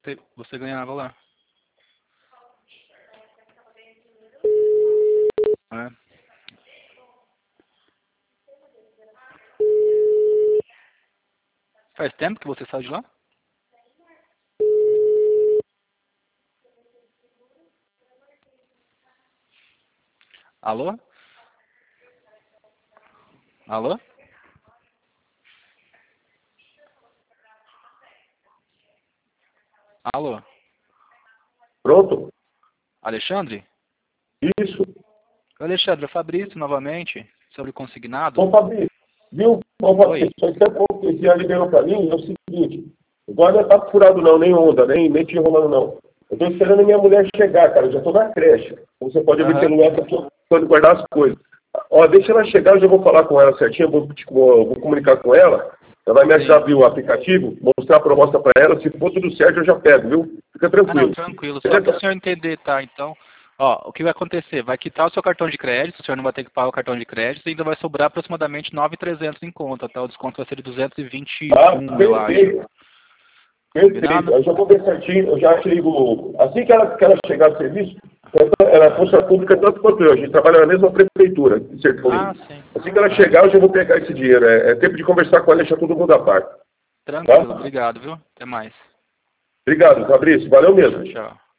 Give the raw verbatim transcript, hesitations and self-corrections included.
Você você ganhava lá. É. Faz tempo que você saiu de lá? Alô? Alô? Alô? Pronto? Alexandre? Isso. Alexandre, é Fabrício novamente, sobre consignado. Ô, Fabrício, viu? Ô, Oi. Fabrício, faz tempo que esse já liberou para mim, é o seguinte, agora não tá furado não, nem onda, nem, nem te enrolando não. Eu tô esperando a minha mulher chegar, cara, eu já tô na creche. Como você pode ver Aham. pelo lugar que eu tô guardar as coisas. Ó, deixa ela chegar, eu já vou falar com ela certinho, eu vou, tipo, eu vou comunicar com ela, ela vai me ajudar a Sim. abrir o aplicativo, mostrar a proposta para ela, se for tudo certo eu já pego, viu? Fica Ah, não, tranquilo. tranquilo. Só para o Beleza? senhor entender, tá? Então, ó, o que vai acontecer? Vai quitar o seu cartão de crédito, o senhor não vai ter que pagar o cartão de crédito e ainda vai sobrar aproximadamente nove mil e trezentos em conta, tá? O desconto vai ser de duzentos e vinte e Ah, um, eu acho. perfeito. Perfeito. Combinado? Eu já vou ver certinho, eu já te ligo. Assim que ela, que ela chegar do serviço, ela é funcionária pública tanto quanto eu. A gente trabalha na mesma prefeitura, em Ah, Sertões. sim. Assim que ela Ah, chegar, eu já vou pegar esse dinheiro. É, é tempo de conversar com ela e deixar todo mundo à parte. tranquilo. Tá? Obrigado, viu? Até mais. Obrigado, Fabrício. Valeu Tchau, mesmo. tchau.